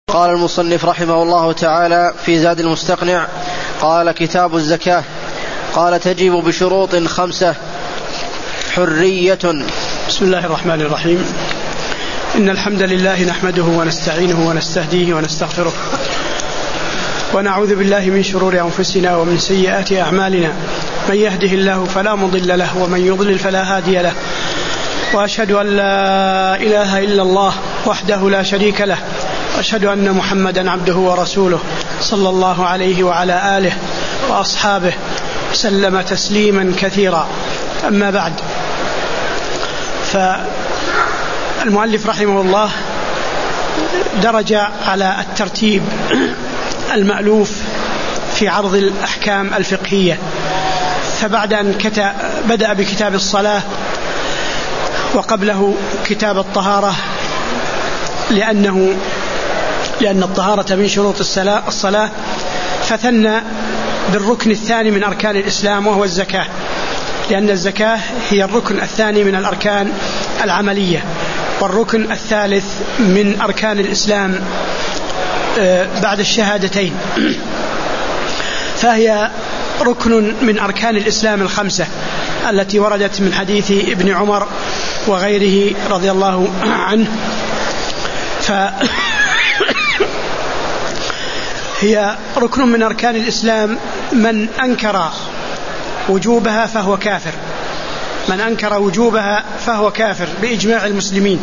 قال المصنف رحمه الله تعالى في زاد المستقنع: قال: كتاب الزكاة. قال: تجب بشروط 5: حرية. بسم الله الرحمن الرحيم. إن الحمد لله نحمده ونستعينه ونستهديه ونستغفره، ونعوذ بالله من شرور أنفسنا ومن سيئات أعمالنا. من يهده الله فلا مضل له، ومن يضلل فلا هادي له. وأشهد أن لا إله إلا الله وحده لا شريك له، وأشهد أن محمدا عبده ورسوله صلى الله عليه وعلى آله وأصحابه سلم تسليما كثيرا. أما بعد، فالمؤلف رحمه الله درج على الترتيب المألوف في عرض الأحكام الفقهية، فبعد أن بدأ بكتاب الصلاة وقبله كتاب الطهارة، لأن الطهارة من شروط الصلاة، فثنى بالركن الثاني من أركان الإسلام وهو الزكاة، لأن الزكاة هي الركن الثاني من الأركان العملية، والركن الثالث من أركان الإسلام بعد الشهادتين، فهي ركن من أركان الإسلام 5 التي وردت من حديث ابن عمر وغيره رضي الله عنه. هي ركن من أركان الإسلام، من أنكر وجوبها فهو كافر، من أنكر وجوبها فهو كافر بإجماع المسلمين.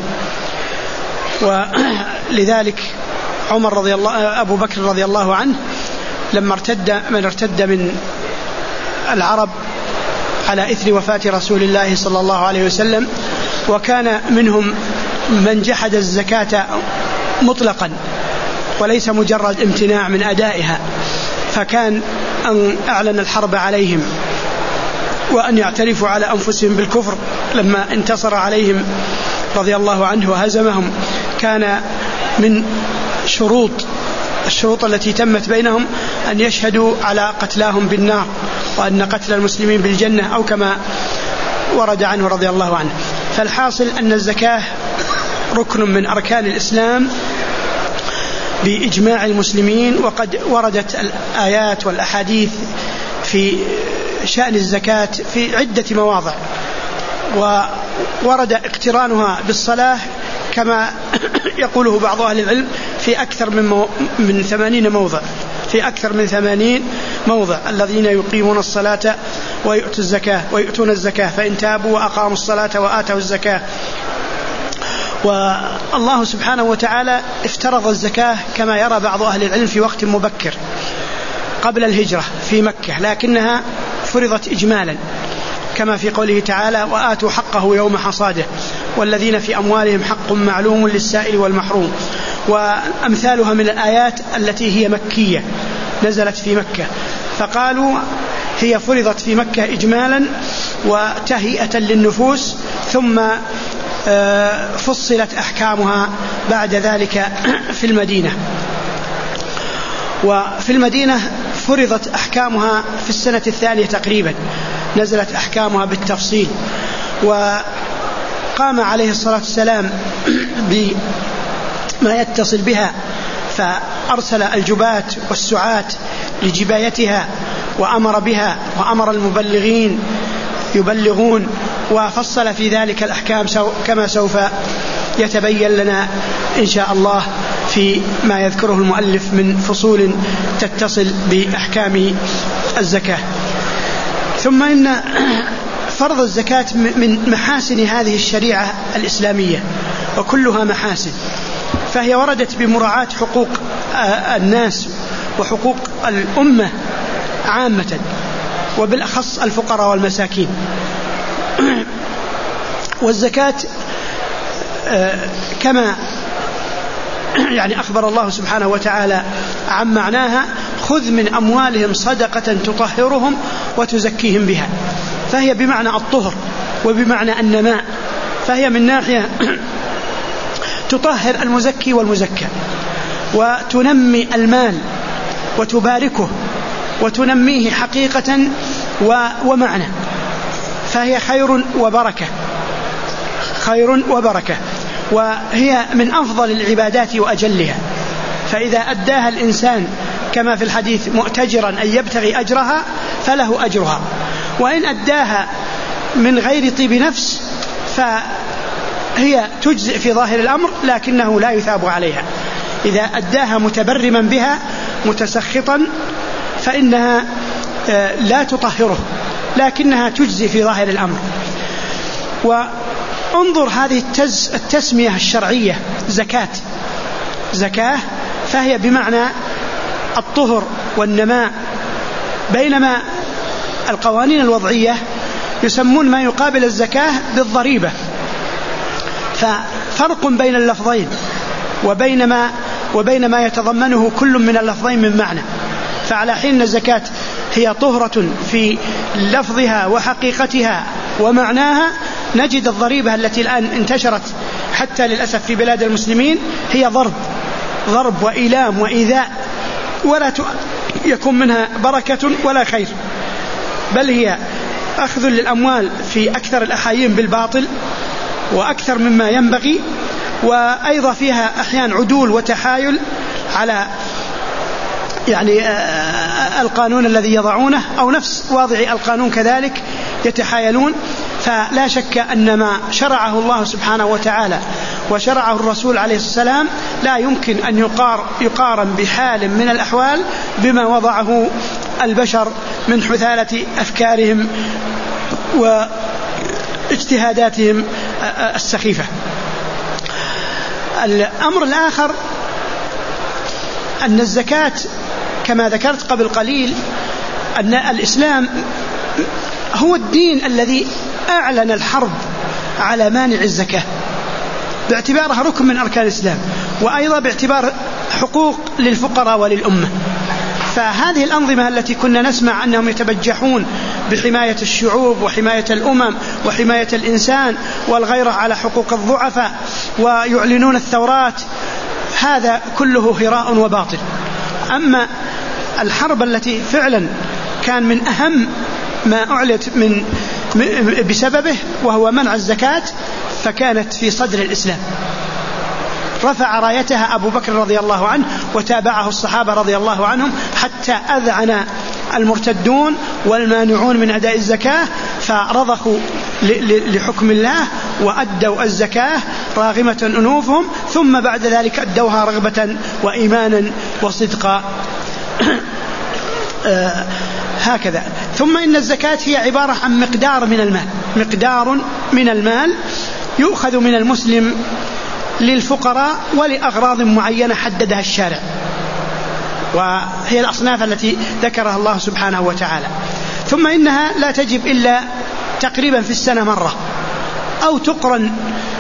ولذلك أبو بكر رضي الله عنه لما ارتد من العرب على إثر وفاة رسول الله صلى الله عليه وسلم، وكان منهم من جحد الزكاة مطلقا وليس مجرد امتناع من أدائها، فكان أن أعلن الحرب عليهم وأن يعترفوا على أنفسهم بالكفر لما انتصر عليهم رضي الله عنه وهزمهم. كان من الشروط التي تمت بينهم أن يشهدوا على قتلاهم بالنار، وأن قتل المسلمين بالجنة، أو كما ورد عنه رضي الله عنه. فالحاصل أن الزكاة ركن من أركان الإسلام بإجماع المسلمين، وقد وردت الآيات والأحاديث في شأن الزكاة في عدة مواضع، وورد اقترانها بالصلاة كما يقوله بعض أهل العلم في أكثر من 80 موضع، في أكثر من 80 موضع: الذين يقيمون الصلاة ويؤتون الزكاة فإن تابوا وأقاموا الصلاة وآتوا الزكاة. والله سبحانه وتعالى افترض الزكاة كما يرى بعض أهل العلم في وقت مبكر قبل الهجرة في مكة، لكنها فرضت إجمالا كما في قوله تعالى: وآتوا حقه يوم حصاده والذين في أموالهم حق معلوم للسائل والمحروم. وأمثالها من الآيات التي هي مكية نزلت في مكة، فقالوا هي فرضت في مكة إجمالا وتهيئة للنفوس، ثم فصلت أحكامها بعد ذلك في المدينة. وفي المدينة فرضت أحكامها في السنة 2 تقريبا، نزلت أحكامها بالتفصيل. وقام عليه الصلاة والسلام بما يتصل بها، فأرسل الجبات والسعاة لجبايتها وأمر بها، وأمر المبلغين يبلغون، وفصل في ذلك الأحكام كما سوف يتبين لنا إن شاء الله في ما يذكره المؤلف من فصول تتصل بأحكام الزكاة. ثم إن فرض الزكاة من محاسن هذه الشريعة الإسلامية، وكلها محاسن، فهي وردت بمراعاة حقوق الناس وحقوق الأمة عامة، وبالأخص الفقراء والمساكين. والزكاة كما أخبر الله سبحانه وتعالى عن معناها: خذ من أموالهم صدقة تطهرهم وتزكيهم بها، فهي بمعنى الطهر وبمعنى النماء، فهي من ناحية تطهر المزكي والمزكى، وتنمي المال وتباركه وتنميه حقيقة ومعنى، فهي خير وبركة، وهي من أفضل العبادات وأجلها، فإذا أداها الإنسان كما في الحديث مؤتجرا أن يبتغي أجرها فله أجرها، وإن أداها من غير طيب نفس فهي تجزئ في ظاهر الأمر لكنه لا يثاب عليها. إذا أداها متبرما بها متسخطا فإنها لا تطهره لكنها تجزئ في ظاهر الأمر. وانظر هذه التسمية الشرعية زكاة فهي بمعنى الطهر والنماء، بينما القوانين الوضعية يسمون ما يقابل الزكاة بالضريبة، ففرق بين اللفظين وبين ما يتضمنه كل من اللفظين من معنى. فعلى حين الزكاة هي طهرة في لفظها وحقيقتها ومعناها، نجد الضريبة التي الآن انتشرت حتى للأسف في بلاد المسلمين هي ضرب وإيلام وإيذاء، ولا يكون منها بركة ولا خير، بل هي أخذ للأموال في أكثر الأحايين بالباطل وأكثر مما ينبغي، وأيضا فيها أحيان عدول وتحايل على القانون الذي يضعونه أو نفس واضعي القانون كذلك يتحايلون. فلا شك أن ما شرعه الله سبحانه وتعالى وشرعه الرسول عليه السلام لا يمكن أن يقارن بحال من الأحوال بما وضعه البشر من حثالة أفكارهم واجتهاداتهم السخيفة. الأمر الآخر أن الزكاة كما ذكرت قبل قليل أن الإسلام هو الدين الذي أعلن الحرب على مانع الزكاة باعتبارها ركن من أركان الإسلام، وأيضا باعتبار حقوق للفقراء وللأمة. فهذه الأنظمة التي كنا نسمع أنهم يتبجحون بحماية الشعوب وحماية الأمم وحماية الإنسان والغيرة على حقوق الضعفاء ويعلنون الثورات، هذا كله هراء وباطل. أما الحرب التي فعلا كان من أهم ما أعلت بسببه وهو منع الزكاة فكانت في صدر الإسلام، رفع رايتها أبو بكر رضي الله عنه وتابعه الصحابة رضي الله عنهم حتى أذعن المرتدون والمانعون من أداء الزكاة، فرضخوا لحكم الله وأدوا الزكاة راغمة أنوفهم، ثم بعد ذلك أدوها رغبة وإيمانا وصدقا. هكذا. ثم إن الزكاة هي عبارة عن مقدار من المال يؤخذ من المسلم للفقراء ولأغراض معينة حددها الشارع، وهي الأصناف التي ذكرها الله سبحانه وتعالى. ثم إنها لا تجب إلا تقريبا في السنة مرة، أو تقرن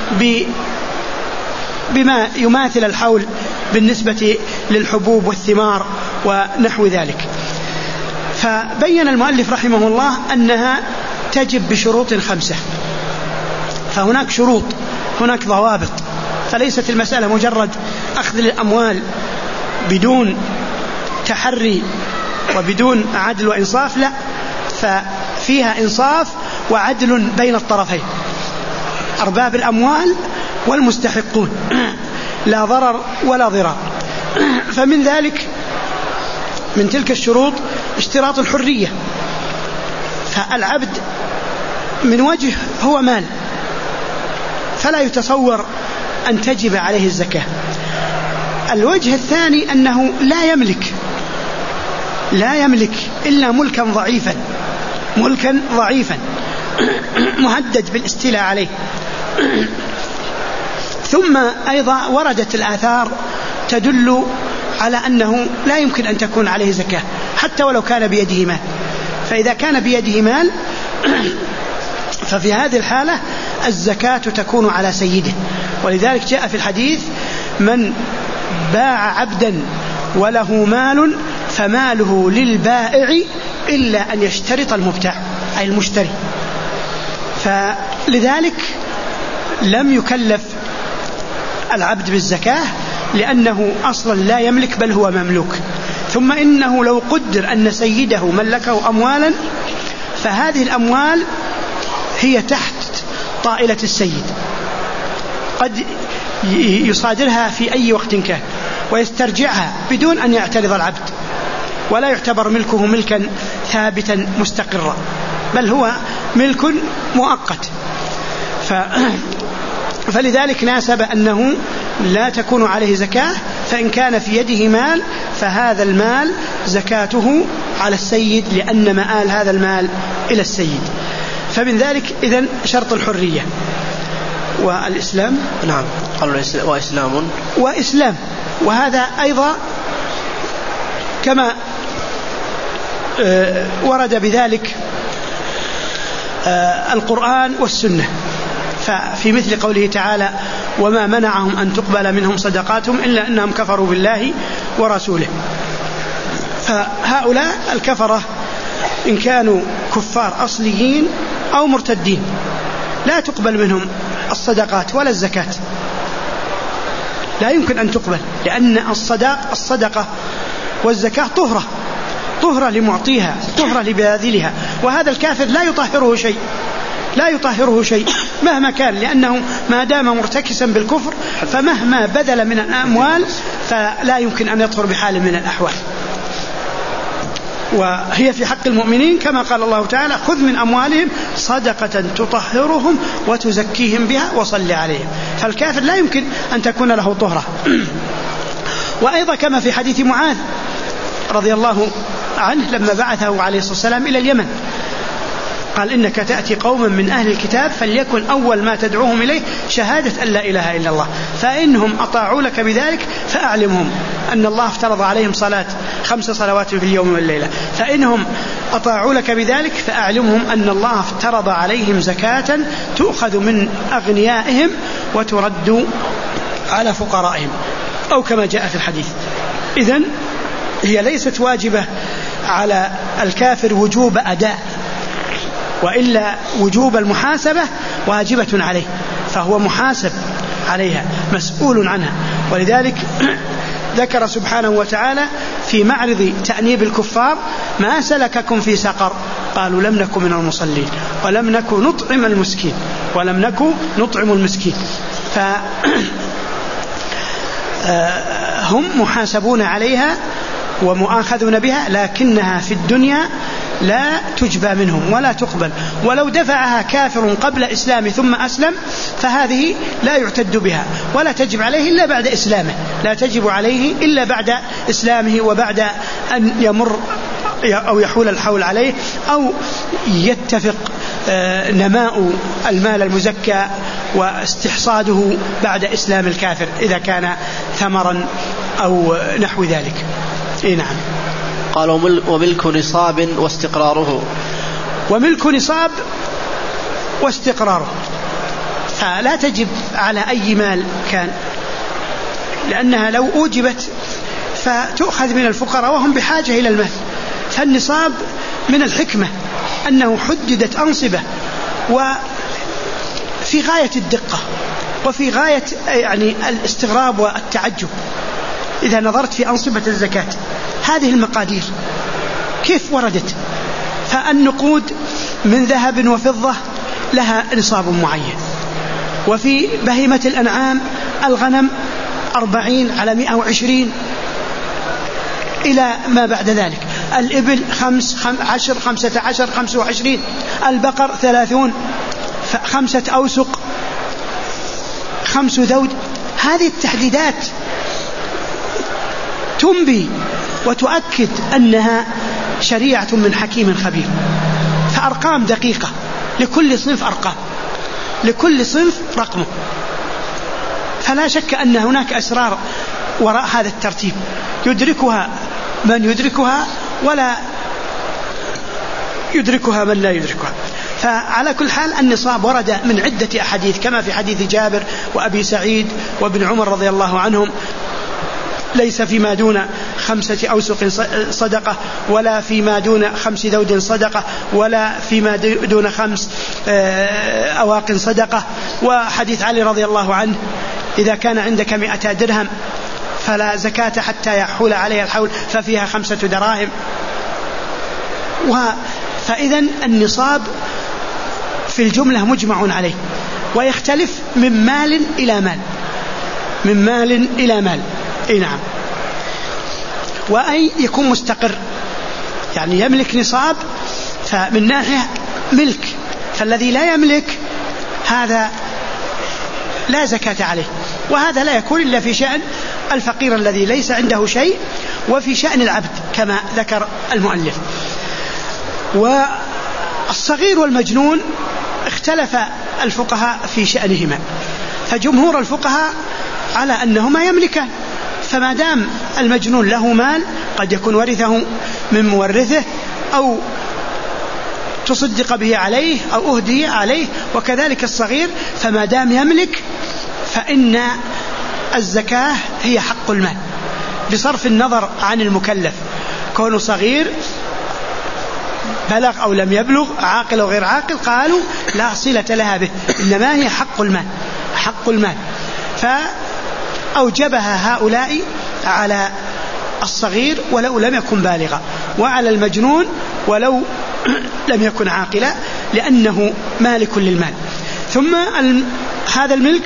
بما يماثل الحول بالنسبة للحبوب والثمار ونحو ذلك. فبين المؤلف رحمه الله أنها تجب بشروط 5، فهناك شروط، هناك ضوابط، فليست المسألة مجرد أخذ الأموال بدون تحري وبدون عدل وإنصاف، لا، ففيها إنصاف وعدل بين الطرفين، أرباب الأموال والمستحقون، لا ضرر ولا ضرار. فمن ذلك من تلك الشروط اشتراط الحرية، فالعبد من وجه هو مال فلا يتصور أن تجب عليه الزكاة. الوجه الثاني أنه لا يملك إلا ملكا ضعيفا مهدد بالاستيلاء عليه. ثم أيضا وردت الآثار تدل على أنه لا يمكن أن تكون عليه زكاة حتى ولو كان بيده مال، فإذا كان بيده مال ففي هذه الحالة الزكاة تكون على سيده. ولذلك جاء في الحديث: من باع عبدا وله مال فماله للبائع إلا أن يشترط المبتاع أي المشتري. فلذلك لم يكلف العبد بالزكاة لأنه أصلا لا يملك بل هو مملوك. ثم إنه لو قدر أن سيده ملكه أموالا فهذه الأموال هي تحت طائلة السيد، قد يصادرها في أي وقت كان، ويسترجعها بدون أن يعترض العبد، ولا يعتبر ملكه ملكا ثابتا مستقرا، بل هو ملك مؤقت. فلذلك ناسب أنه لا تكون عليه زكاة، فإن كان في يده مال فهذا المال زكاته على السيد، لأن مآل هذا المال إلى السيد. فمن ذلك إذن شرط الحرية والإسلام. نعم، قالوا وإسلام، وهذا أيضا كما ورد بذلك القرآن والسنة. ففي مثل قوله تعالى: وما منعهم أن تقبل منهم صدقاتهم إلا أنهم كفروا بالله ورسوله. فهؤلاء الكفرة إن كانوا كفار أصليين أو مرتدين لا تقبل منهم الصدقات ولا الزكاة، لا يمكن أن تقبل، لأن الصدقة والزكاة طهرة لمعطيها، طهرة لباذلها، وهذا الكافر لا يطهره شيء مهما كان، لأنه ما دام مرتكسا بالكفر فمهما بذل من الأموال فلا يمكن أن يطهر بحال من الأحوال. وهي في حق المؤمنين كما قال الله تعالى: خذ من أموالهم صدقة تطهرهم وتزكيهم بها وصل عليهم. فالكافر لا يمكن أن تكون له طهرة. وأيضا كما في حديث معاذ رضي الله عنه لما بعثه عليه الصلاة والسلام إلى اليمن، قال: إنك تأتي قوما من أهل الكتاب فليكن أول ما تدعوهم إليه شهادة أن لا إله إلا الله، فإنهم أطاعوا لك بذلك فأعلمهم أن الله افترض عليهم 5 صلوات في اليوم والليلة، فإنهم أطاعوا لك بذلك فأعلمهم أن الله افترض عليهم زكاة تؤخذ من أغنيائهم وترد على فقرائهم، أو كما جاء في الحديث. إذن هي ليست واجبة على الكافر وجوب أداء، وإلا وجوب المحاسبة واجبة عليه، فهو محاسب عليها مسؤول عنها. ولذلك ذكر سبحانه وتعالى في معرض تأنيب الكفار: ما سلككم في سقر؟ قالوا: لم نكن من المصلين ولم نكن نطعم المسكين. فهم محاسبون عليها ومؤاخذون بها، لكنها في الدنيا لا تجبى منهم ولا تقبل، ولو دفعها كافر قبل إسلامه ثم أسلم فهذه لا يعتد بها ولا تجب عليه إلا بعد إسلامه، لا تجب عليه إلا بعد إسلامه وبعد أن يمر أو يحول الحول عليه أو يتفق نماء المال المزكى واستحصاده بعد إسلام الكافر إذا كان ثمرا أو نحو ذلك. نعم. قال: وملك نصاب واستقراره. وملك نصاب واستقراره، فلا تجب على أي مال كان، لأنها لو أوجبت فتؤخذ من الفقراء وهم بحاجة إلى المال. فالنصاب من الحكمة أنه حددت أنصبة وفي غاية الدقة وفي غاية يعني الاستغراب والتعجب. إذا نظرت في أنصبة الزكاة هذه المقادير كيف وردت؟ فالنقود من ذهب وفضة لها نصاب معين، وفي بهيمة الأنعام الغنم 40 على 120 إلى ما بعد ذلك، الإبل 10 15 25، البقر 30، 5 أوسق، 5 ذود. هذه التحديدات تنبي وتؤكد أنها شريعة من حكيم خبير، فأرقام دقيقة لكل صنف، أرقام لكل صنف رقمه، فلا شك أن هناك أسرار وراء هذا الترتيب يدركها من يدركها ولا يدركها من لا يدركها. فعلى كل حال النصاب ورد من عدة أحاديث كما في حديث جابر وأبي سعيد وابن عمر رضي الله عنهم: ليس فيما دون 5 أوسق صدقة، ولا فيما دون 5 ذود صدقة، ولا فيما دون 5 أواق صدقة. وحديث علي رضي الله عنه: إذا كان عندك 100 درهم فلا زكاة حتى يحول عليها الحول ففيها 5 دراهم. فإذا النصاب في الجملة مجمع عليه، ويختلف من مال إلى مال، من مال إلى مال. نعم. وأن يكون مستقر، يعني يملك نصاب، فمن ناحية ملك. فالذي لا يملك هذا لا زكاة عليه، وهذا لا يكون إلا في شأن الفقير الذي ليس عنده شيء، وفي شأن العبد كما ذكر المؤلف. والصغير والمجنون اختلف الفقهاء في شأنهما، فجمهور الفقهاء على أنهما يملكان، فما دام المجنون له مال قد يكون ورثه من مورثه أو تصدق به عليه أو أهدي عليه، وكذلك الصغير فما دام يملك فإن الزكاة هي حق المال بصرف النظر عن المكلف، كونه صغير بلغ أو لم يبلغ، عاقل أو غير عاقل، قالوا لا صلة لها به، إنما هي حق المال، حق المال. فأوجبها هؤلاء على الصغير ولو لم يكن بالغا، وعلى المجنون ولو لم يكن عاقلا، لأنه مالك للمال. ثم هذا الملك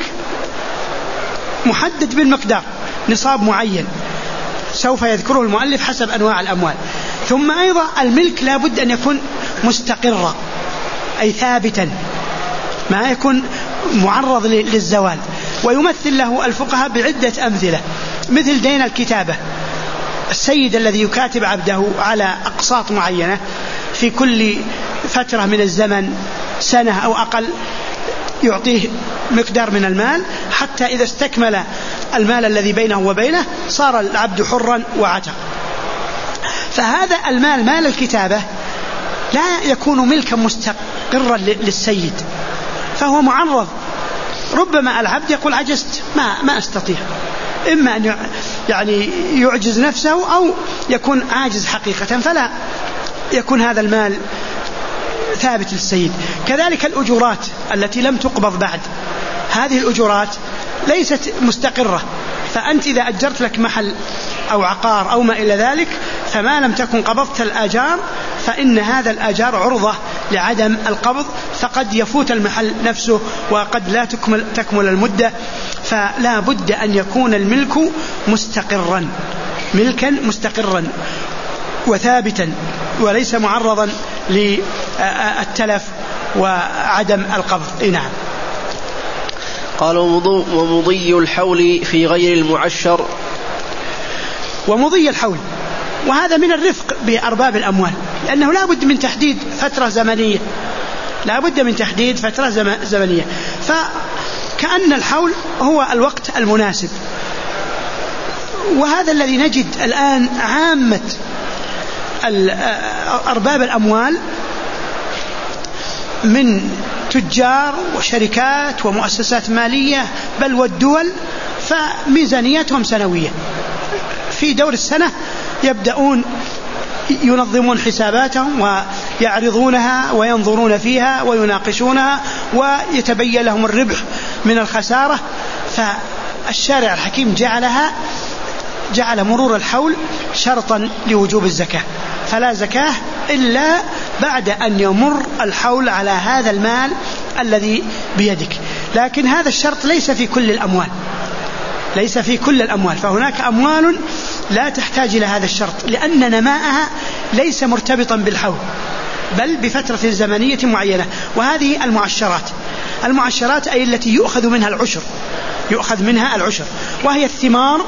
محدد بالمقدار، نصاب معين سوف يذكره المؤلف حسب أنواع الأموال. ثم أيضا الملك لا بد أن يكون مستقرا، أي ثابتا، ما يكون معرض للزوال. ويمثل له الفقهاء بعدة أمثلة، مثل دين الكتابة، السيد الذي يكاتب عبده على أقساط معينة في كل فترة من الزمن، سنة أو أقل، يعطيه مقدار من المال حتى إذا استكمل المال الذي بينه وبينه صار العبد حرا وعتق. فهذا المال، مال الكتابة، لا يكون ملكا مستقرا للسيد، فهو معرض. ربما العبد يقول عجزت، ما أستطيع، إما أن يعني يعجز نفسه أو يكون عاجز حقيقة، فلا يكون هذا المال ثابت للسيد. كذلك الأجورات التي لم تقبض بعد، هذه الأجورات ليست مستقرة، فأنت إذا أجرت لك محل أو عقار أو ما إلى ذلك، فما لم تكن قبضت الآجار فإن هذا الآجار عرضة لعدم القبض، فقد يفوت المحل نفسه وقد لا تكمل المدة. فلا بد أن يكون الملك مستقرا، ملكا مستقرا وثابتا، وليس معرضا للتلف وعدم القبض. نعم. قالوا ومضي الحول في غير المعشر. ومضي الحول، وهذا من الرفق بأرباب الأموال، لأنه لا بد من تحديد فترة زمنية، لا بد من تحديد فترة زمنية، فكأن الحول هو الوقت المناسب. وهذا الذي نجد الآن عامة أرباب الأموال من تجار وشركات ومؤسسات مالية بل والدول، فميزانيتهم سنوية، في دور السنة يبدأون ينظمون حساباتهم ويعرضونها وينظرون فيها ويناقشونها ويتبين لهم الربح من الخسارة. فالشارع الحكيم جعل مرور الحول شرطا لوجوب الزكاة، فلا زكاة إلا بعد أن يمر الحول على هذا المال الذي بيدك. لكن هذا الشرط ليس في كل الأموال، ليس في كل الأموال، فهناك أموال لا تحتاج إلى هذا الشرط، لأن نماءها ليس مرتبطا بالحول بل بفترة زمنية معينة. وهذه المعشرات أي التي يؤخذ منها العشر، وهي الثمار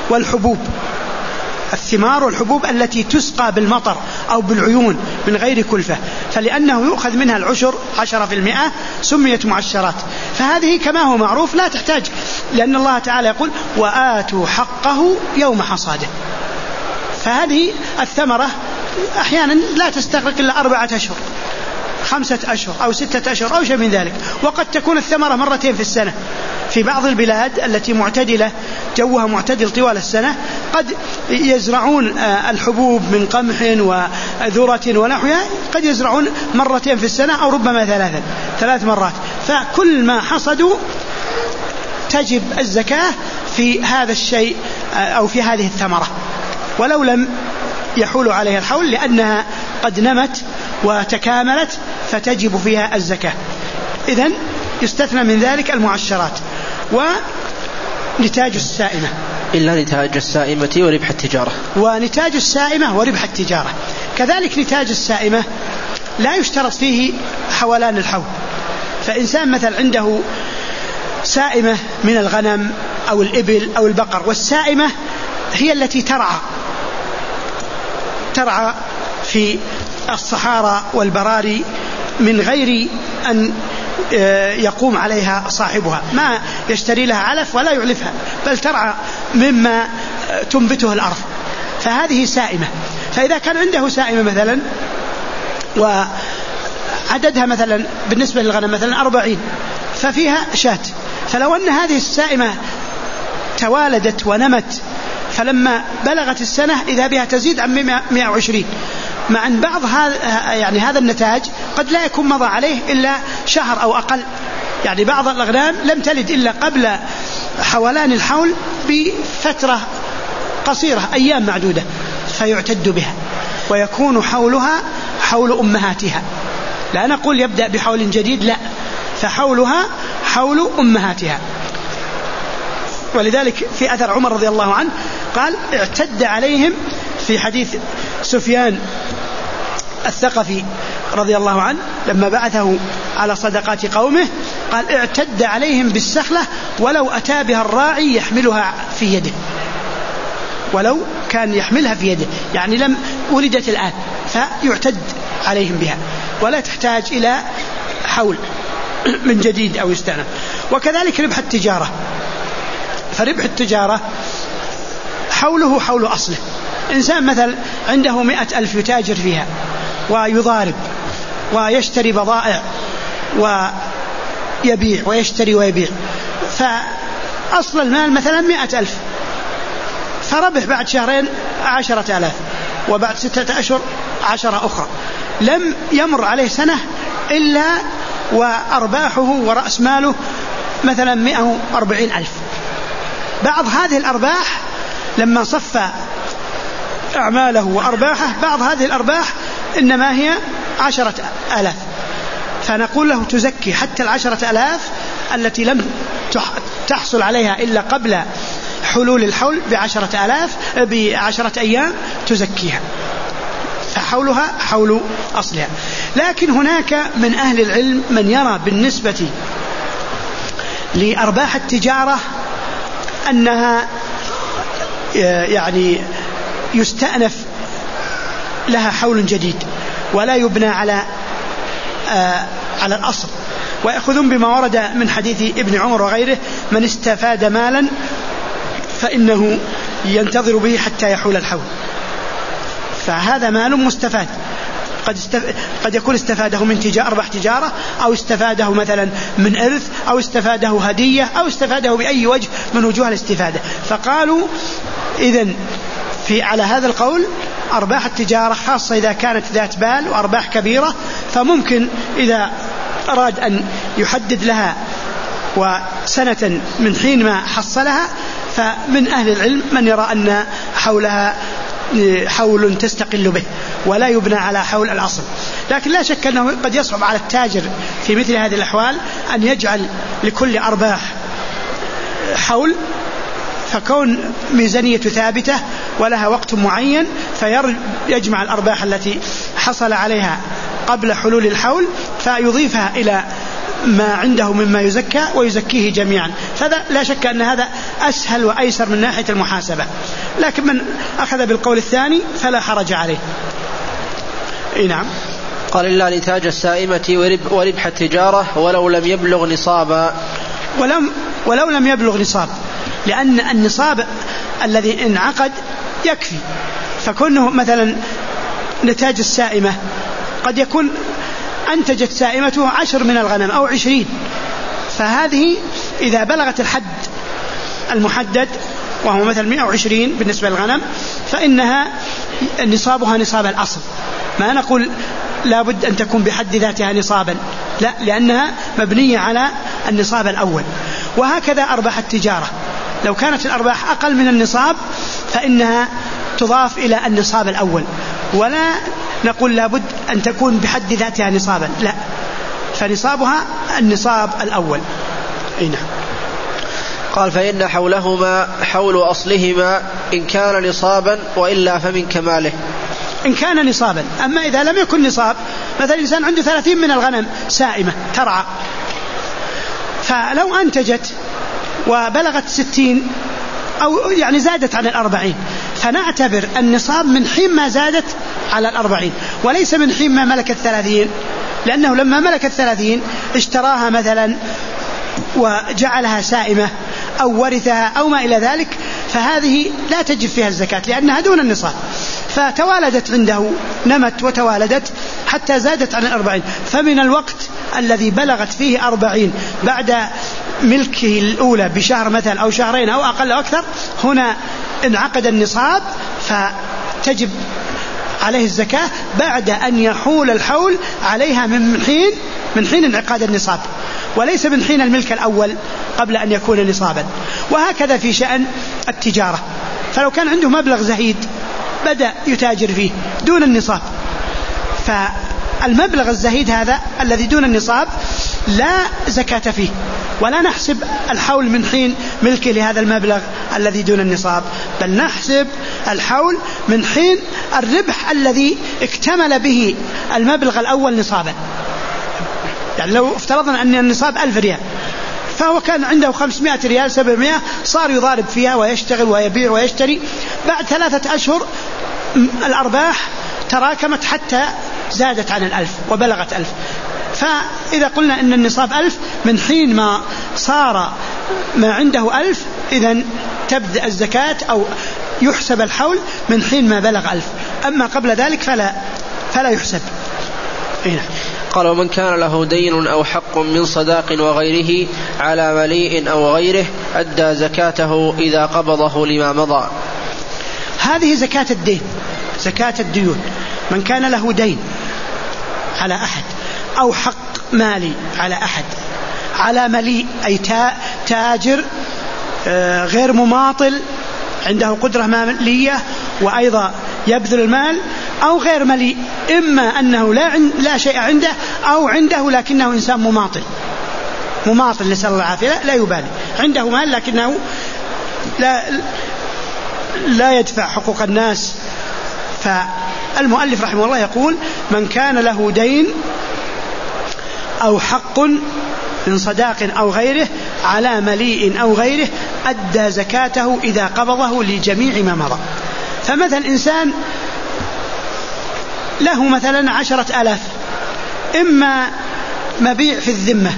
والحبوب التي تسقى بالمطر أو بالعيون من غير كلفة، فلأنه يؤخذ منها العشر 10% سميت معشرات. فهذه كما هو معروف لا تحتاج، لأن الله تعالى يقول وآتوا حقه يوم حصاده. فهذه الثمرة أحيانا لا تستغرق إلا 4 أشهر، 5 أشهر أو 6 أشهر أو شيء من ذلك، وقد تكون الثمرة مرتين في السنة. في بعض البلاد التي معتدلة جوها معتدل طوال السنة قد يزرعون الحبوب من قمح وذرة ونحوها، قد يزرعون مرتين في السنة أو ربما 3 مرات، فكل ما حصدوا تجب الزكاة في هذا الشيء أو في هذه الثمرة، ولو لم يحول عليها الحول لأنها قد نمت وتكاملت فتجب فيها الزكاة. إذن يستثنى من ذلك المعشرات ونتاج السائمة. إلا نتاج السائمة وربح التجارة. ونتاج السائمة وربح التجارة كذلك. نتاج السائمة لا يشترط فيه حولان الحول. فإنسان مثل عنده سائمة من الغنم أو الإبل أو البقر، والسائمة هي التي ترعى في الصحارى والبراري من غير أن يقوم عليها صاحبها، ما يشتري لها علف ولا يعلفها، بل ترعى مما تنبته الأرض، فهذه سائمة. فإذا كان عنده سائمة مثلا وعددها مثلا بالنسبة للغنم مثلا 40 ففيها شاة، فلو أن هذه السائمة توالدت ونمت فلما بلغت السنة إذا بها تزيد عن 120، مع أن بعض هذا النتاج قد لا يكون مضى عليه إلا شهر أو أقل. يعني بعض الأغنام لم تلد إلا قبل حولان الحول بفترة قصيرة أيام معدودة، فيعتد بها ويكون حولها حول أمهاتها. لا نقول يبدأ بحول جديد، لا، فحولها حول أمهاتها. ولذلك في أثر عمر رضي الله عنه قال اعتد عليهم في حديث سفيان الثقفي رضي الله عنه لما بعثه على صدقات قومه، قال اعتد عليهم بالسخلة ولو أتى بها الراعي يحملها في يده، ولو كان يحملها في يده، يعني لم ولدت الآن فيعتد عليهم بها ولا تحتاج إلى حول من جديد أو يستأنف. وكذلك ربح التجارة، فربح التجارة حوله حول أصله. إنسان مثل عنده 100,000 يتاجر فيها ويضارب ويشتري بضائع ويبيع ويشتري ويبيع، فأصل المال مثلا 100,000، فربح بعد شهرين 10,000 وبعد 6 أشهر 10 أخرى، لم يمر عليه سنة إلا وأرباحه ورأس ماله مثلا 140,000. بعض هذه الأرباح لما صفى أعماله وأرباحه، بعض هذه الأرباح إنما هي 10,000، فنقول له تزكي حتى 10,000 التي لم تحصل عليها إلا قبل حلول الحول ب10 أيام تزكيها، فحولها حول أصلها. لكن هناك من أهل العلم من يرى بالنسبة لأرباح التجارة أنها يعني يستأنف لها حول جديد ولا يبنى على الأصل، ويأخذون بما ورد من حديث ابن عمر وغيره: من استفاد مالا فإنه ينتظر به حتى يحول الحول. فهذا مال مستفاد، قد يكون استفاده من أرباح تجارة، أو استفاده مثلا من إرث، أو استفاده هدية، أو استفاده بأي وجه من وجوه الاستفادة. فقالوا إذن على هذا القول أرباح التجارة خاصة إذا كانت ذات بال وأرباح كبيرة، فممكن إذا أراد أن يحدد لها وسنة من حين ما حصلها، فمن أهل العلم من يرى أن حولها حول تستقل به ولا يبنى على حول الأصل. لكن لا شك أنه قد يصعب على التاجر في مثل هذه الأحوال أن يجعل لكل أرباح حول، فكون ميزانية ثابتة ولها وقت معين، فيجمع الأرباح التي حصل عليها قبل حلول الحول فيضيفها إلى ما عنده مما يزكى ويزكيه جميعا. فهذا لا شك أن هذا أسهل وأيسر من ناحية المحاسبة، لكن من أخذ بالقول الثاني فلا حرج عليه. نعم. قال: إلا نتاج السائمة وربح التجارة ولو لم يبلغ نصابا. ولو لم يبلغ نصاب، لأن النصاب الذي انعقد يكفي. فكونه مثلا نتاج السائمة قد يكون أنتجت سائمته 10 من الغنم أو 20، فهذه إذا بلغت الحد المحدد وهو مثل 120 بالنسبة للغنم، فإنها نصابها نصاب الأصل. ما نقول لابد أن تكون بحد ذاتها نصابا، لا، لأنها مبنية على النصاب الأول. وهكذا أرباح التجارة، لو كانت الأرباح أقل من النصاب فإنها تضاف إلى النصاب الأول، ولا نقول لابد أن تكون بحد ذاتها نصابا، لا، فنصابها النصاب الأول. نعم. قال فإن حولهما حول أصلهما إن كان نصابا وإلا فمن كماله. إن كان نصابا. أما إذا لم يكن نصاب، مثلا إنسان عنده 30 من الغنم سائمة ترعى، فلو أنتجت وبلغت 60 أو يعني زادت على 40، فنعتبر النصاب من حين ما زادت على 40 وليس من حين ما ملكت 30، لأنه لما ملكت 30 اشتراها مثلا وجعلها سائمة أو ورثها أو ما إلى ذلك، فهذه لا تجب فيها الزكاة لأنها دون النصاب، فتوالدت عنده، نمت وتوالدت حتى زادت عن 40. فمن الوقت الذي بلغت فيه 40 بعد ملكه الأولى بشهر مثلا أو شهرين أو أقل أو أكثر، هنا انعقد النصاب فتجب عليه الزكاة بعد أن يحول الحول عليها من حين انعقاد النصاب، وليس من حين الملك الأول قبل أن يكون نصابا. وهكذا في شأن التجارة، فلو كان عنده مبلغ زهيد بدأ يتاجر فيه دون النصاب، فالمبلغ الزهيد هذا الذي دون النصاب لا زكاة فيه، ولا نحسب الحول من حين ملكه لهذا المبلغ الذي دون النصاب، بل نحسب الحول من حين الربح الذي اكتمل به المبلغ الأول نصابا. يعني لو افترضنا أن النصاب 1000 ريال، فهو كان عنده 500 ريال 700، صار يضارب فيها ويشتغل ويبيع ويشتري، بعد 3 أشهر الأرباح تراكمت حتى زادت عن 1000 وبلغت 1000. فإذا قلنا أن النصاب 1000 من حين ما صار ما عنده 1000، إذن تبدأ الزكاة أو يحسب الحول من حين ما بلغ 1000، أما قبل ذلك فلا يحسب. قال ومن كان له دين أو حق من صداق وغيره على مليء أو غيره أدى زكاته إذا قبضه لما مضى. هذه زكاة الدين، زكاة الديون. من كان له دين على أحد أو حق مالي على أحد، على مليء أي تاجر غير مماطل عنده قدرة مالية وأيضا يبذل المال، أو غير مليء، إما أنه لا شيء عنده أو عنده لكنه إنسان مماطل نسأل الله العافية، لا يبالي، عنده مال لكنه لا يدفع حقوق الناس. فالمؤلف رحمه الله يقول من كان له دين أو حق من صداق أو غيره على مليء أو غيره أدى زكاته إذا قبضه لجميع ما مضى. فمثلا إنسان له مثلا 10,000، إما مبيع في الذمة،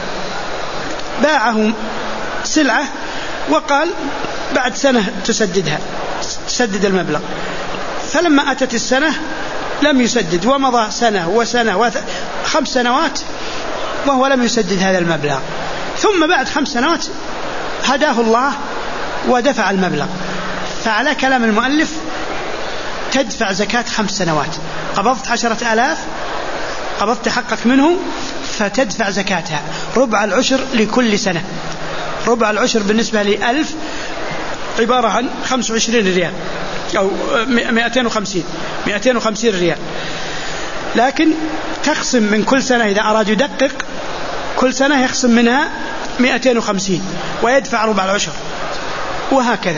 باعه سلعة وقال بعد سنة تسدد المبلغ، فلما أتت السنة لم يسدد، ومضى سنة وسنة 5 سنوات وهو لم يسدد هذا المبلغ، ثم بعد 5 سنوات هداه الله ودفع المبلغ، فعلى كلام المؤلف تدفع زكاة 5 سنوات. قبضت 10,000، قبضت حقك منه، فتدفع زكاتها 1/4 لكل سنة. 1/4 بالنسبة ل1000 عبارة عن 25 ريال أو 250 ريال، لكن تخصم من كل سنة إذا أراد يدقق كل سنة يخصم منها 250 ويدفع 1/4 وهكذا.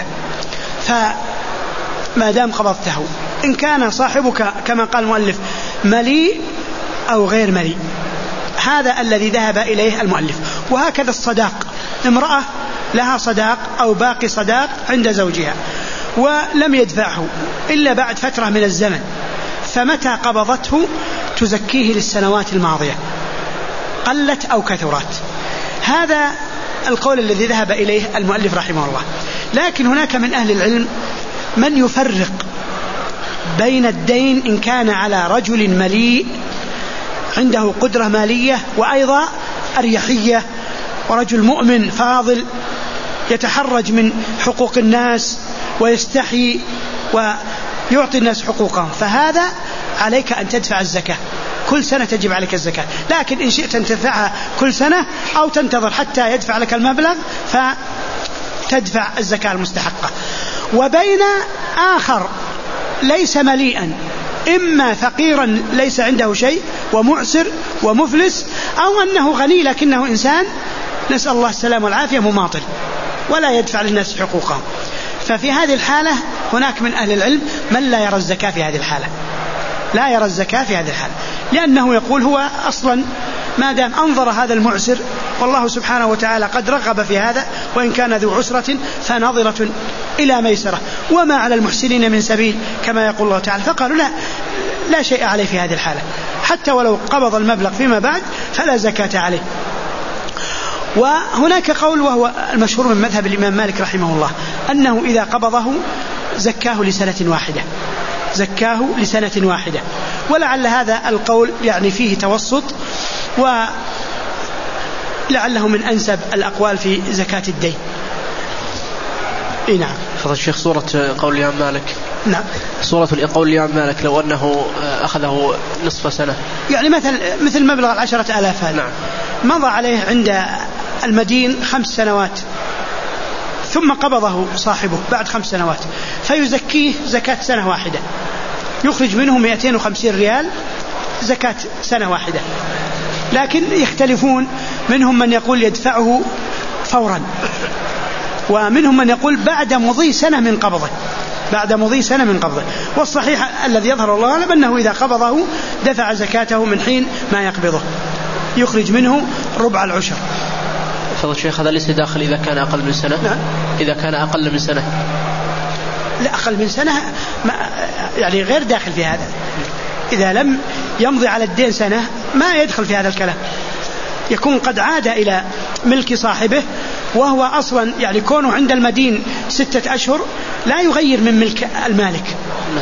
فما دام قبضته، إن كان صاحبك كما قال المؤلف مليء أو غير مليء، هذا الذي ذهب إليه المؤلف. وهكذا الصداق، امرأة لها صداق أو باقي صداق عند زوجها ولم يدفعه إلا بعد فترة من الزمن، فمتى قبضته تزكيه للسنوات الماضية قلت أو كثرت. هذا القول الذي ذهب إليه المؤلف رحمه الله. لكن هناك من أهل العلم من يفرق بين الدين إن كان على رجل مليء عنده قدرة مالية وأيضا أريحية، ورجل مؤمن فاضل يتحرج من حقوق الناس ويستحي ويعطي الناس حقوقهم، فهذا عليك أن تدفع الزكاة، كل سنة تجب عليك الزكاة. لكن إن شئت أن تدفعها كل سنة أو تنتظر حتى يدفع لك المبلغ فتدفع الزكاة المستحقة. وبين آخر ليس مليئا، إما فقيرا ليس عنده شيء ومعسر ومفلس، أو أنه غني لكنه إنسان نسأل الله السلام والعافية مماطل، ولا يدفع للناس حقوقهم. ففي هذه الحالة هناك من أهل العلم من لا يرى الزكاة في هذه الحالة، لا يرى الزكاة في هذه الحالة، لأنه يقول هو أصلا ما دام أنظر هذا المعسر والله سبحانه وتعالى قد رغب في هذا وإن كان ذو عسرة فناظرة إلى ميسرة وما على المحسنين من سبيل كما يقول الله تعالى، فقالوا لا شيء عليه في هذه الحالة، حتى ولو قبض المبلغ فيما بعد فلا زكاة عليه. وهناك قول وهو المشهور من مذهب الإمام مالك رحمه الله أنه إذا قبضه زكاه لسنة واحدة، زكاه لسنة واحدة، ولعل هذا القول يعني فيه توسط ولعله من أنسب الأقوال في زكاة الدين. نعم. فضل الشيخ صورة قول الإمام مالك. نعم. صورة قول الإمام مالك لو أنه أخذه نصف سنة، يعني مثل مبلغ 10,000 هذا. نعم. مضى عليه عند المدين 5 سنوات ثم قبضه صاحبه بعد 5 سنوات فيزكيه زكاة سنة واحدة، يخرج منه 250 ريال زكاة سنة واحدة. لكن يختلفون، منهم من يقول يدفعه فورا، ومنهم من يقول بعد مضي سنة من قبضه، بعد مضي سنة من قبضه. والصحيح الذي يظهر الله أعلم أنه إذا قبضه دفع زكاته من حين ما يقبضه، يخرج منه ربع العشر. فضل الشيخ هذا ليس داخل إذا كان أقل من سنة؟ نعم. إذا كان أقل من سنة، لا أقل من سنة يعني غير داخل في هذا. إذا لم يمضي على الدين سنة ما يدخل في هذا الكلام، يكون قد عاد إلى ملك صاحبه، وهو أصلا يعني كونه عند المدين 6 أشهر لا يغير من ملك المالك.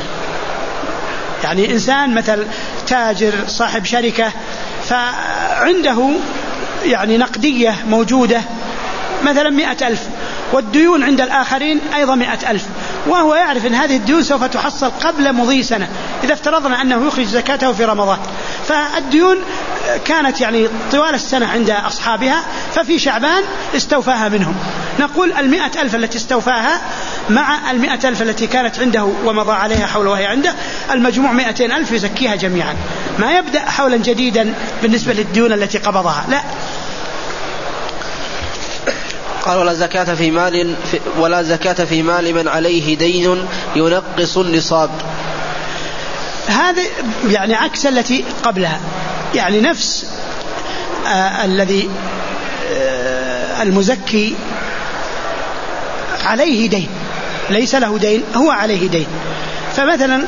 يعني إنسان مثل تاجر صاحب شركة فعنده يعني نقدية موجودة مثلا 100,000 والديون عند الآخرين أيضا 100,000، وهو يعرف أن هذه الديون سوف تحصل قبل مضي سنة. إذا افترضنا أنه يخرج زكاته في رمضان، فالديون كانت يعني طوال السنة عند أصحابها، ففي شعبان استوفاها منهم. نقول 100,000 التي استوفاها مع 100,000 التي كانت عنده ومضى عليها حول وهي عنده، المجموع 200,000 يزكيها جميعا، ما يبدأ حولا جديدا بالنسبة للديون التي قبضها، لا. قال ولا زكاة في مال من عليه دين ينقص النصاب. هذا يعني عكس التي قبلها، يعني نفس الذي المزكي عليه دين، ليس له دين، هو عليه دين. فمثلا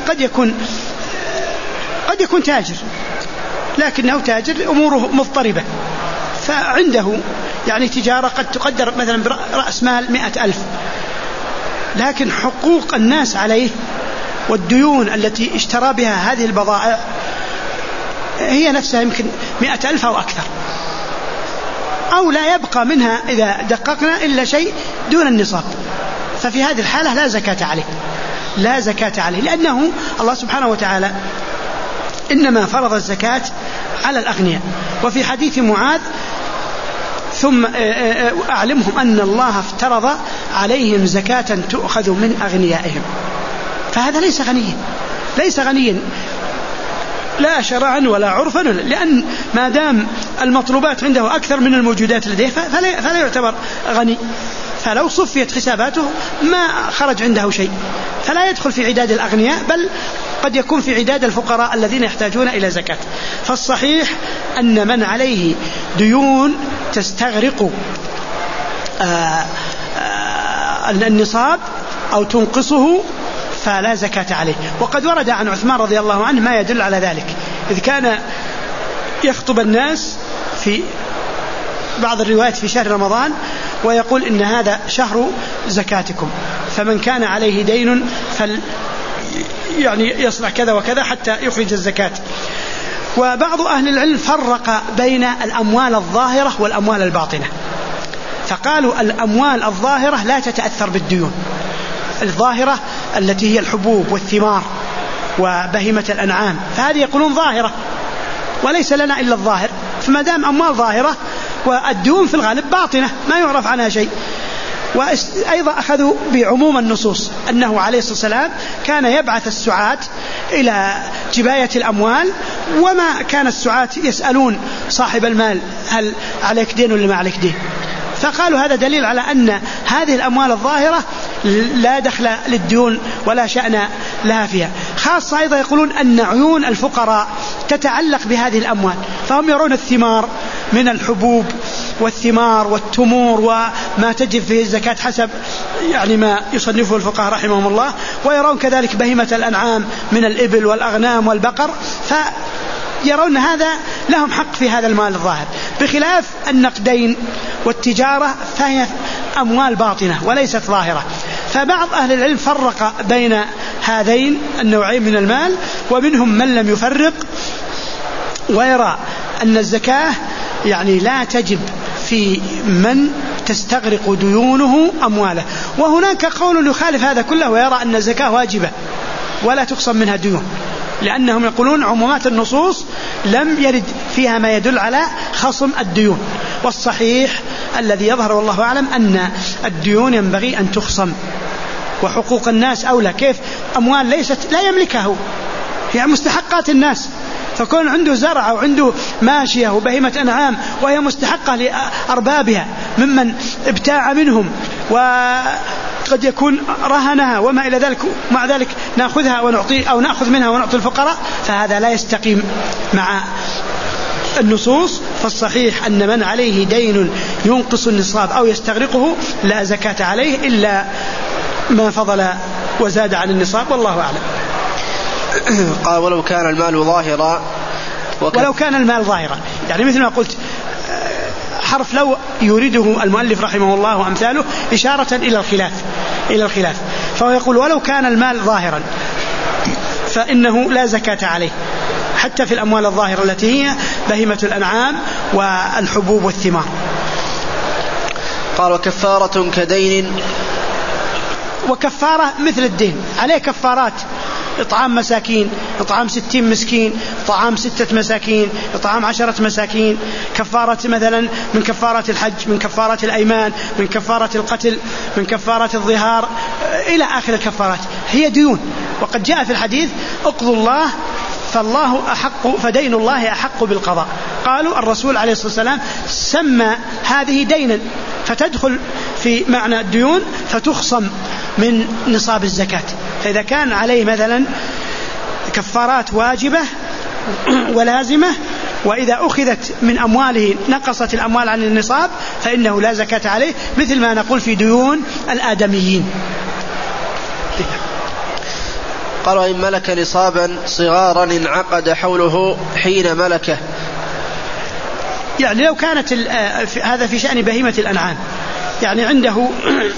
قد يكون تاجر، لكنه تاجر أموره مضطربة، فعنده يعني تجارة قد تقدر مثلا برأس مال 100,000، لكن حقوق الناس عليه والديون التي اشترى بها هذه البضائع هي نفسها يمكن 100,000 أو أكثر، أو لا يبقى منها إذا دققنا إلا شيء دون النصاب. ففي هذه الحالة لا زكاة عليه، لا زكاة عليه، لأنه الله سبحانه وتعالى إنما فرض الزكاة على الأغنياء. وفي حديث معاذ ثم أعلمهم أن الله افترض عليهم زكاة تؤخذ من أغنيائهم، فهذا ليس غنيا لا شرعا ولا عرفا، لأن ما دام المطلوبات عنده أكثر من الموجودات لديه فلا يعتبر غني، فلو صفيت حساباته ما خرج عنده شيء، فلا يدخل في عداد الأغنياء، بل قد يكون في عداد الفقراء الذين يحتاجون إلى زكاة. فالصحيح أن من عليه ديون تستغرق النصاب أو تنقصه فلا زكاة عليه. وقد ورد عن عثمان رضي الله عنه ما يدل على ذلك، إذ كان يخطب الناس في بعض الروايات في شهر رمضان ويقول إن هذا شهر زكاتكم، فمن كان عليه دين يعني يصنع كذا وكذا حتى يخرج الزكاة. وبعض أهل العلم فرق بين الأموال الظاهرة والأموال الباطنة، فقالوا الأموال الظاهرة لا تتأثر بالديون، الظاهرة التي هي الحبوب والثمار وبهيمة الأنعام، فهذه يقولون ظاهرة وليس لنا إلا الظاهر، فما دام أموال ظاهرة والديون في الغالب باطنة ما يعرف عنها شيء. وأيضا أخذوا بعموم النصوص أنه عليه الصلاة والسلام كان يبعث السعاة إلى جباية الأموال، وما كان السعاة يسألون صاحب المال هل عليك دين ولا ما عليك دين، فقالوا هذا دليل على أن هذه الأموال الظاهرة لا دخل للديون ولا شأن لها فيها. خاصة أيضا يقولون أن عيون الفقراء تتعلق بهذه الأموال، فهم يرون الثمار من الحبوب والثمار والتمور وما تجب فيه الزكاة حسب يعني ما يصنفه الفقهاء رحمهم الله، ويرون كذلك بهيمة الأنعام من الإبل والأغنام والبقر، فيرون هذا لهم حق في هذا المال الظاهر، بخلاف النقدين والتجارة فهي أموال باطنة وليست ظاهرة. فبعض أهل العلم فرق بين هذين النوعين من المال، ومنهم من لم يفرق ويرى أن الزكاة يعني لا تجب في من تستغرق ديونه أمواله، وهناك قول يخالف هذا كله ويرى أن الزكاة واجبة ولا تقسم منها ديون، لأنهم يقولون عمومات النصوص لم يرد فيها ما يدل على خصم الديون، والصحيح الذي يظهر والله أعلم أن الديون ينبغي أن تخصم، وحقوق الناس أولى. كيف أموال ليست لا يملكها، هي مستحقات الناس، فكون عنده زرع أو عنده ماشية وبهيمة أنعام وهي مستحقة لأربابها ممن ابتاع منهم وقد يكون رهنها وما إلى ذلك، مع ذلك نأخذها ونعطي أو نأخذ منها ونعطي الفقراء، فهذا لا يستقيم مع النصوص. فالصحيح أن من عليه دين ينقص النصاب أو يستغرقه لا زكاة عليه إلا ما فضل وزاد عن النصاب، والله أعلم. قال ولو كان المال ظاهرا، ولو كان المال ظاهرا يعني مثل ما قلت حرف لو يريده المؤلف رحمه الله وأمثاله إشارة إلى الخلاف، فهو يقول ولو كان المال ظاهرا فإنه لا زكاة عليه حتى في الأموال الظاهرة التي هي بهيمة الأنعام والحبوب والثمار. قال وكفارة كدين، وكفارة مثل الدين، عليه كفارات: إطعام مساكين، إطعام 60 مسكين، إطعام 6 مساكين، إطعام 10 مساكين، كفارة مثلا من كفارة الحج، من كفارة الأيمان، من كفارة القتل، من كفارة الظهار إلى آخر الكفارات، هي ديون. وقد جاء في الحديث: اقضوا الله فالله أحق، فدين الله أحق بالقضاء. قالوا الرسول عليه الصلاة والسلام سمى هذه دينا، فتدخل في معنى الديون فتخصم من نصاب الزكاة. فإذا كان عليه مثلا كفارات واجبة ولازمة، وإذا أخذت من أمواله نقصت الأموال عن النصاب فإنه لا زكاة عليه، مثل ما نقول في ديون الآدميين. قال وإن ملك نصابا صغارا انعقد حوله حين ملكه، يعني لو كانت هذا في شأن بهيمة الأنعام، يعني عنده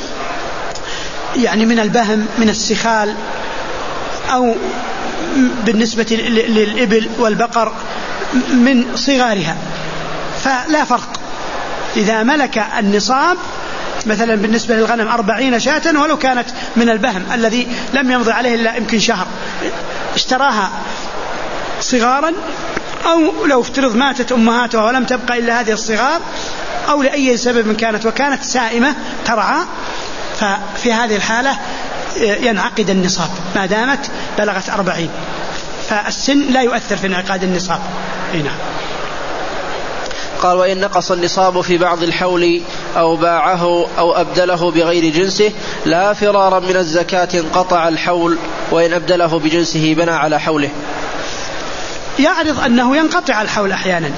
يعني من البهم من السخال أو بالنسبة للإبل والبقر من صغارها، فلا فرق. إذا ملك النصاب مثلا بالنسبة للغنم 40 شاة ولو كانت من البهم الذي لم يمضي عليه إلا يمكن شهر، اشتراها صغارا، أو لو افترض ماتت أمهاتها ولم تبقى إلا هذه الصغار، أو لأي سبب كانت وكانت سائمة ترعى، ففي هذه الحالة ينعقد النصاب ما دامت بلغت 40، فالسن لا يؤثر في انعقاد النصاب. هنا قال وإن نقص النصاب في بعض الحول أو باعه أو أبدله بغير جنسه لا فرارا من الزكاة انقطع الحول، وإن أبدله بجنسه بنى على حوله. يعرض أنه ينقطع الحول أحيانا،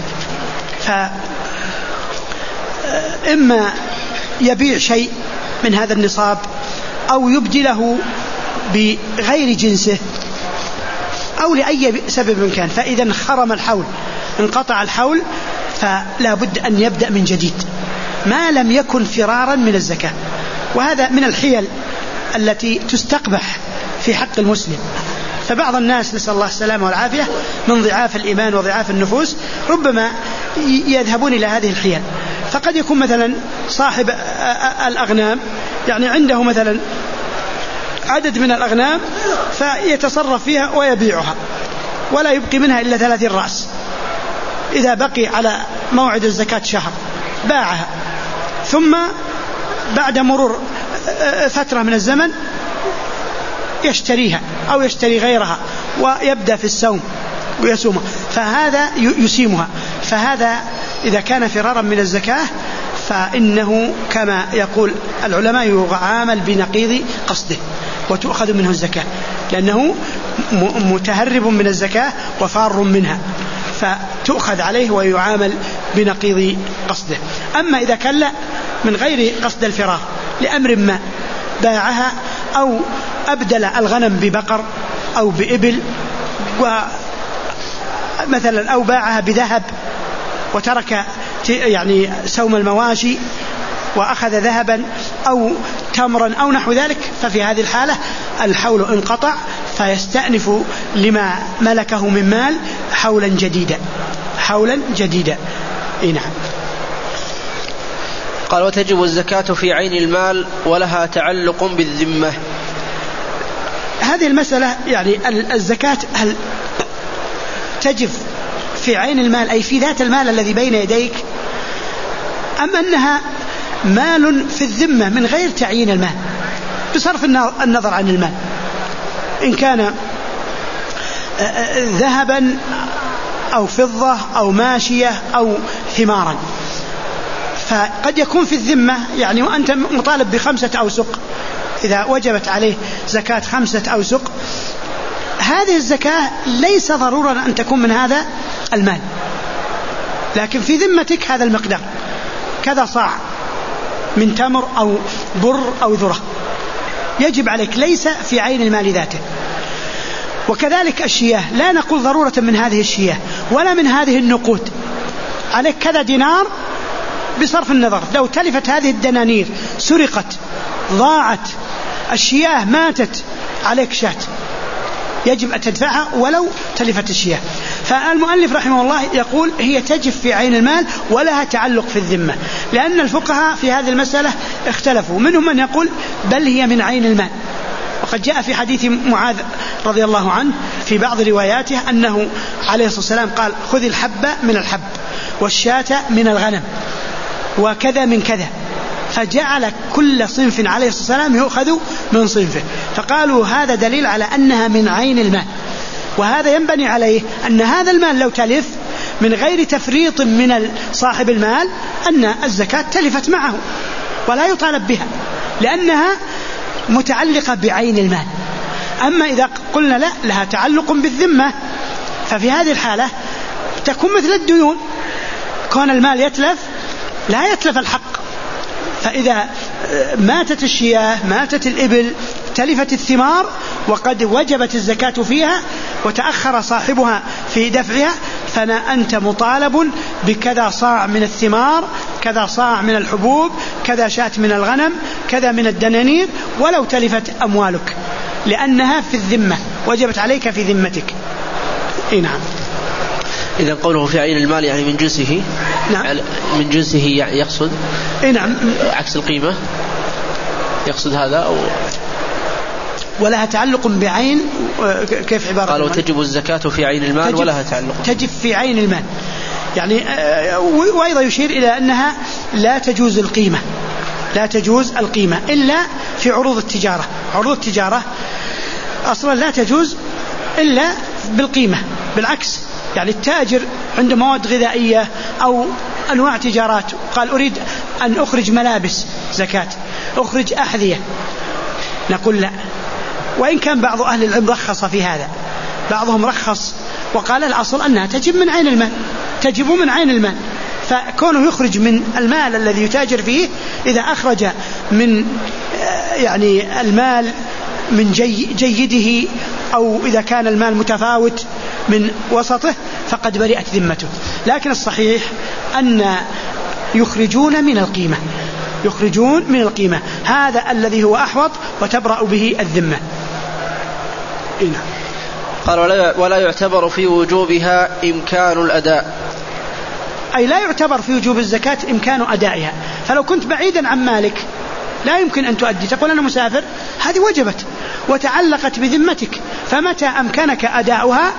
فإما يبيع شيء من هذا النصاب أو يبدله بغير جنسه أو لأي سبب كان، فإذا انخرم الحول انقطع الحول فلا بد أن يبدأ من جديد ما لم يكن فرارا من الزكاة. وهذا من الحيل التي تستقبح في حق المسلم. فبعض الناس نسأل الله السلامة والعافية من ضعاف الإيمان وضعاف النفوس ربما يذهبون إلى هذه الحيل. فقد يكون مثلا صاحب الأغنام يعني عنده مثلا عدد من الأغنام فيتصرف فيها ويبيعها ولا يبقي منها إلا 30 رأس، إذا بقي على موعد الزكاة شهر باعها، ثم بعد مرور فترة من الزمن يشتريها أو يشتري غيرها ويبدأ في السوم ويسومها، فهذا يسيمها. فهذا إذا كان فرارا من الزكاة فإنه كما يقول العلماء يعامل بنقيض قصده وتؤخذ منه الزكاة، لأنه متهرب من الزكاة وفار منها، فتؤخذ عليه ويعامل بنقيض قصده. أما إذا كان لا من غير قصد الفرار لأمر ما باعها أو أبدل الغنم ببقر أو بإبل مثلا، أو باعها بذهب وترك يعني سوم المواشي وأخذ ذهبا أو تمرا أو نحو ذلك، ففي هذه الحالة الحول انقطع فيستأنف لما ملكه من مال حولا جديدا. نعم. قال وتجب الزكاة في عين المال ولها تعلق بالذمة. هذه المسألة يعني الزكاة هل تجب في عين المال أي في ذات المال الذي بين يديك، أم أنها مال في الذمة من غير تعيين المال بصرف النظر عن المال، إن كان ذهبا أو فضة أو ماشية أو ثمارا، فقد يكون في الذمة يعني وأنت مطالب ب5 أوسق، إذا وجبت عليه زكاة 5 أوسق، هذه الزكاة ليس ضرورا أن تكون من هذا المال، لكن في ذمتك هذا المقدار كذا صاع من تمر أو بر أو ذرة يجب عليك، ليس في عين المال ذاته. وكذلك الشياه، لا نقول ضرورة من هذه الشياه ولا من هذه النقود، عليك كذا دينار بصرف النظر، لو تلفت هذه الدنانير سرقت ضاعت الشياه ماتت عليك شاة يجب أن تدفعها ولو تلفت الشياه. فالمؤلف رحمه الله يقول هي تجب في عين المال ولها تعلق في الذمة، لأن الفقهاء في هذه المسألة اختلفوا، منهم من يقول بل هي من عين المال، وقد جاء في حديث معاذ رضي الله عنه في بعض رواياته أنه عليه الصلاة والسلام قال خذ الحب من الحب والشاة من الغنم وكذا من كذا، فجعل كل صنف عليه الصلاة والسلام يؤخذ من صنفه، فقالوا هذا دليل على أنها من عين المال. وهذا ينبني عليه أن هذا المال لو تلف من غير تفريط من صاحب المال أن الزكاة تلفت معه ولا يطالب بها لأنها متعلقة بعين المال. أما إذا قلنا لا لها تعلق بالذمة، ففي هذه الحالة تكون مثل الديون، كون المال يتلف لا يتلف الحق، فإذا ماتت الشياه ماتت الإبل تلفت الثمار وقد وجبت الزكاة فيها وتأخر صاحبها في دفعها، فأنت مطالب بكذا صاع من الثمار، كذا صاع من الحبوب، كذا شاة من الغنم، كذا من الدنانير، ولو تلفت أموالك لأنها في الذمة وجبت عليك في ذمتك. نعم. إذا قوله في عين المال يعني من جنسه. نعم. من جنسه يقصد. نعم. عكس القيمة يقصد هذا أو ولها تعلق بعين. كيف عبارة؟ قالوا تجب الزكاة في عين المال ولها تعلق. تجب في عين المال يعني وأيضا يشير إلى أنها لا تجوز القيمة، لا تجوز القيمة إلا في عروض التجارة. عروض التجارة أصلا لا تجوز إلا بالقيمة، بالعكس يعني التاجر عنده مواد غذائية أو أنواع تجارات قال أريد أن أخرج ملابس زكاة، أخرج أحذية، نقول لا. وإن كان بعض أهل العلم رخص في هذا، بعضهم رخص وقال الأصل أنها تجب من عين المال، تجب من عين المال، فكونه يخرج من المال الذي يتاجر فيه، إذا أخرج من يعني المال من جيده أو إذا كان المال متفاوت من وسطه فقد برئت ذمته. لكن الصحيح أن يخرجون من القيمة، يخرجون من القيمة، هذا الذي هو أحوط وتبرأ به الذمة. قال ولا يعتبر في وجوبها إمكان الأداء، أي لا يعتبر في وجوب الزكاة إمكان أدائها. فلو كنت بعيدا عن مالك لا يمكن أن تؤدي، تقول أنا مسافر، هذه وجبت وتعلقت بذمتك، فمتى أمكنك أداؤها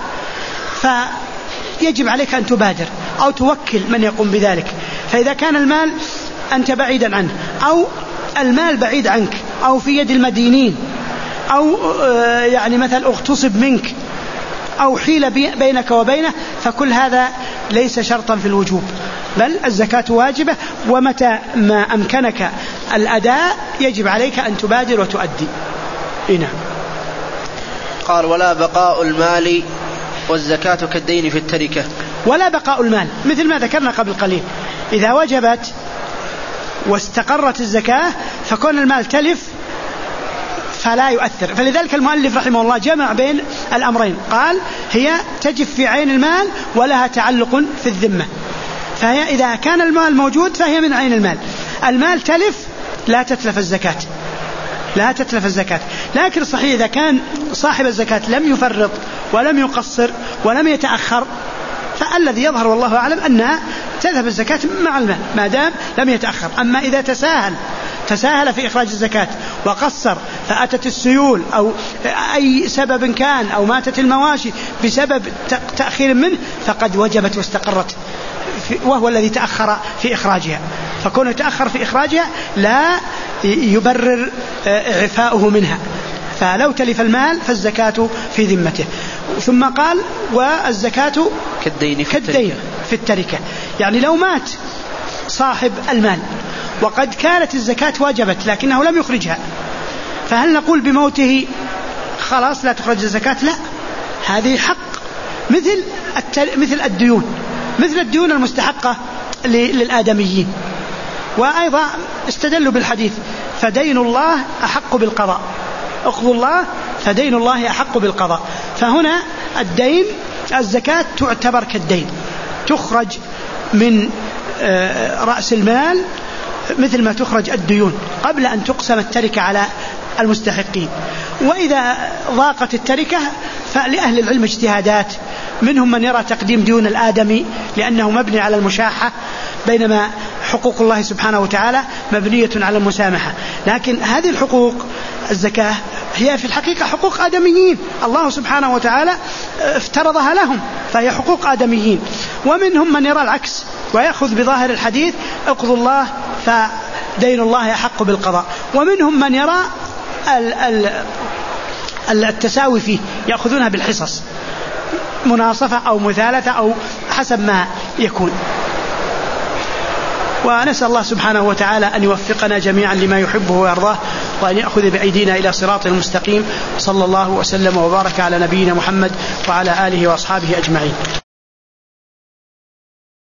فيجب عليك أن تبادر أو توكل من يقوم بذلك. فإذا كان المال أنت بعيدا عنه أو المال بعيد عنك أو في يد المدينين أو يعني مثل اغتصب منك أو حيل بينك وبينه، فكل هذا ليس شرطا في الوجوب، بل الزكاة واجبة، ومتى ما أمكنك الأداء يجب عليك أن تبادر وتؤدي. نعم. قال ولا بقاء المال والزكاة كالدين في التركة. ولا بقاء المال مثل ما ذكرنا قبل قليل، إذا وجبت واستقرت الزكاة فكون المال تلف فلا يؤثر. فلذلك المؤلف رحمه الله جمع بين الأمرين، قال هي تجب في عين المال ولها تعلق في الذمة. فهي إذا كان المال موجود فهي من عين المال، المال تلف لا تتلف الزكاة، لا تتلف الزكاة. لكن صحيح إذا كان صاحب الزكاة لم يفرط ولم يقصر ولم يتأخر فالذي يظهر والله أعلم أنها تذهب الزكاة مع المال ما دام لم يتأخر. أما إذا تساهل في إخراج الزكاة وقصر فأتت السيول أو أي سبب كان أو ماتت المواشي بسبب تأخير منه فقد وجبت واستقرت، وهو الذي تأخر في إخراجها. فكونه تأخر في إخراجها لا يبرر إعفاؤه منها، فلو تلف المال فالزكاة في ذمته. ثم قال والزكاة كالدين في التركة، يعني لو مات صاحب المال وقد كانت الزكاة واجبت لكنه لم يخرجها، فهل نقول بموته خلاص لا تخرج الزكاة؟ لا، هذه حق مثل الديون المستحقة للآدميين. وأيضا استدلوا بالحديث فدين الله أحق بالقضاء، اقضوا الله فدين الله أحق بالقضاء. فهنا الدين الزكاة تعتبر كالدين، تخرج من رأس المال مثل ما تخرج الديون قبل أن تقسم التركة على المستحقين. وإذا ضاقت التركة فلأهل العلم اجتهادات، منهم من يرى تقديم ديون الآدمي لأنه مبني على المشاحة، بينما حقوق الله سبحانه وتعالى مبنية على المسامحة. لكن هذه الحقوق الزكاة هي في الحقيقة حقوق آدميين، الله سبحانه وتعالى افترضها لهم، فهي حقوق آدميين. ومنهم من يرى العكس ويأخذ بظاهر الحديث اقضوا الله فدين الله أحق بالقضاء. ومنهم من يرى التساوي فيه، يأخذونها بالحصص، مناصفة أو مثالثة أو حسب ما يكون. ونسأل الله سبحانه وتعالى أن يوفقنا جميعا لما يحبه ويرضاه، وأن يأخذ بأيدينا إلى صراط المستقيم. صلى الله وسلم وبارك على نبينا محمد وعلى آله وأصحابه أجمعين.